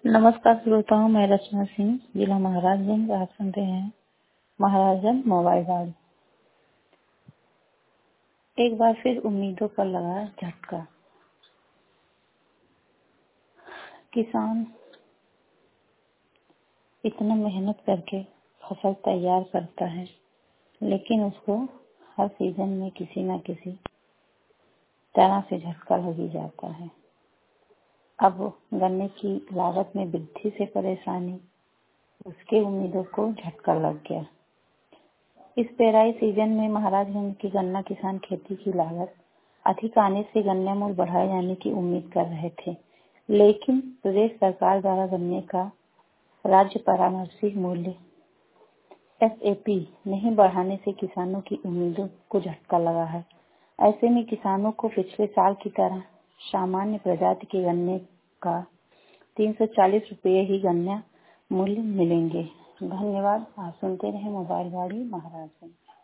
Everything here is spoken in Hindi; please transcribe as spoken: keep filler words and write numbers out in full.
नमस्कार श्रोताओं, मैं रचना सिंह, जिला महाराजगंज। आप सुनते हैं महाराजगंज मोबाइल वार्ड। एक बार फिर उम्मीदों पर लगा झटका। किसान इतना मेहनत करके फसल तैयार करता है, लेकिन उसको हर सीजन में किसी न किसी तरह से झटका लग ही जाता है। अब गन्ने की लागत में वृद्धि से परेशानी, उसके उम्मीदों को झटका लग गया। इस पेराई सीजन में महाराजगंज के गन्ना किसान खेती की लागत अधिक आने से गन्ना मूल्य बढ़ाए जाने की उम्मीद कर रहे थे, लेकिन प्रदेश सरकार द्वारा गन्ने का राज्य परामर्शी मूल्य एस ए पी नहीं बढ़ाने से किसानों की उम्मीदों को झटका लगा है। ऐसे में किसानों को पिछले साल की तरह सामान्य प्रजाति के गन्ने का तीन सौ चालीस रुपये ही गन्ना मूल्य मिलेंगे। धन्यवाद। आप सुनते रहे मोबाइल वाड़ी महाराजगंज।